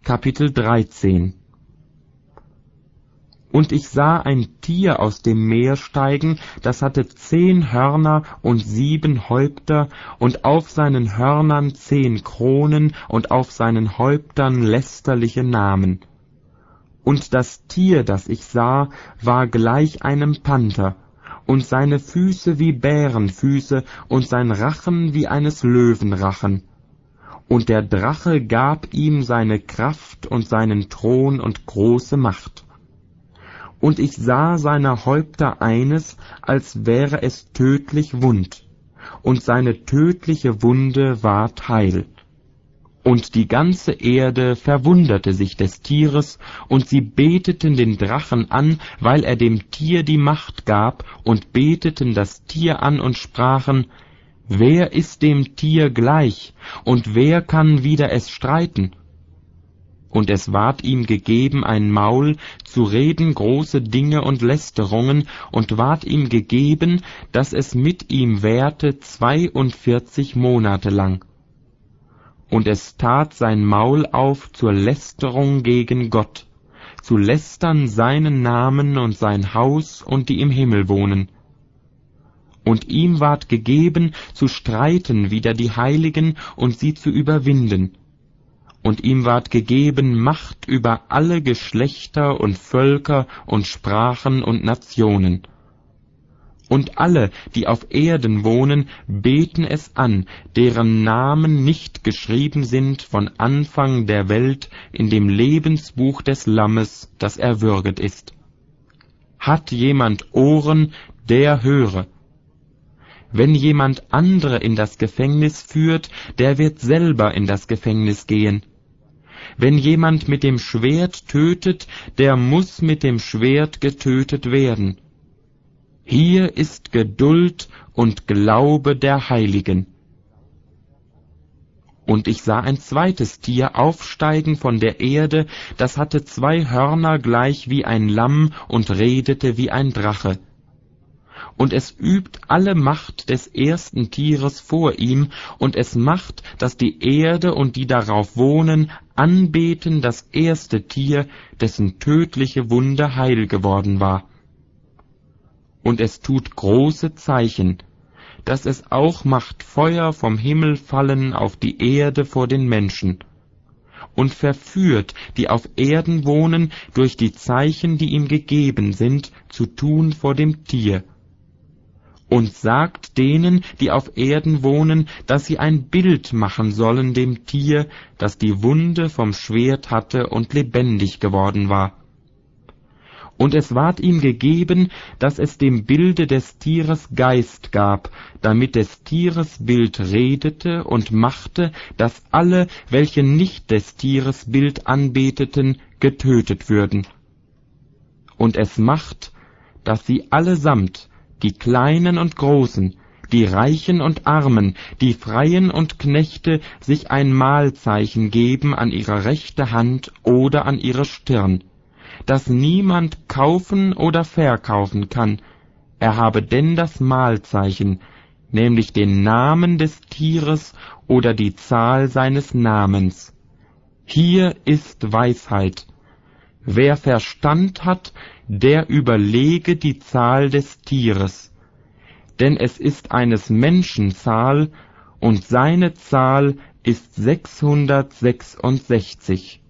Kapitel 13. Und ich sah ein Tier aus dem Meer steigen, das hatte 10 Hörner und 7 Häupter, und auf seinen Hörnern 10 Kronen, und auf seinen Häuptern lästerliche Namen. Und das Tier, das ich sah, war gleich einem Panther, und seine Füße wie Bärenfüße, und sein Rachen wie eines Löwenrachen. Und der Drache gab ihm seine Kraft und seinen Thron und große Macht. Und ich sah seiner Häupter eines, als wäre es tödlich wund, und seine tödliche Wunde ward heil. Und die ganze Erde verwunderte sich des Tieres, und sie beteten den Drachen an, weil er dem Tier die Macht gab, und beteten das Tier an und sprachen: Wer ist dem Tier gleich, und wer kann wider es streiten? Und es ward ihm gegeben ein Maul, zu reden große Dinge und Lästerungen, und ward ihm gegeben, dass es mit ihm währte 42 Monate lang. Und es tat sein Maul auf zur Lästerung gegen Gott, zu lästern seinen Namen und sein Haus und die im Himmel wohnen. Und ihm ward gegeben, zu streiten wider die Heiligen und sie zu überwinden. Und ihm ward gegeben Macht über alle Geschlechter und Völker und Sprachen und Nationen. Und alle, die auf Erden wohnen, beten es an, deren Namen nicht geschrieben sind von Anfang der Welt in dem Lebensbuch des Lammes, das erwürget ist. Hat jemand Ohren, der höre. Wenn jemand andere in das Gefängnis führt, der wird selber in das Gefängnis gehen. Wenn jemand mit dem Schwert tötet, der muß mit dem Schwert getötet werden. Hier ist Geduld und Glaube der Heiligen. Und ich sah ein zweites Tier aufsteigen von der Erde, das hatte 2 Hörner gleich wie ein Lamm und redete wie ein Drache. Und es übt alle Macht des ersten Tieres vor ihm, und es macht, dass die Erde und die darauf wohnen, anbeten das erste Tier, dessen tödliche Wunde heil geworden war. Und es tut große Zeichen, dass es auch macht Feuer vom Himmel fallen auf die Erde vor den Menschen, und verführt, die auf Erden wohnen, durch die Zeichen, die ihm gegeben sind, zu tun vor dem Tier. Und sagt denen, die auf Erden wohnen, dass sie ein Bild machen sollen dem Tier, das die Wunde vom Schwert hatte und lebendig geworden war. Und es ward ihm gegeben, dass es dem Bilde des Tieres Geist gab, damit des Tieres Bild redete und machte, dass alle, welche nicht des Tieres Bild anbeteten, getötet würden. Und es macht, dass sie allesamt, die Kleinen und Großen, die Reichen und Armen, die Freien und Knechte, sich ein Mahlzeichen geben an ihre rechte Hand oder an ihre Stirn, dass niemand kaufen oder verkaufen kann. Er habe denn das Mahlzeichen, nämlich den Namen des Tieres oder die Zahl seines Namens. Hier ist Weisheit. Wer Verstand hat, der überlege die Zahl des Tieres, denn es ist eines Menschen Zahl, und seine Zahl ist 666.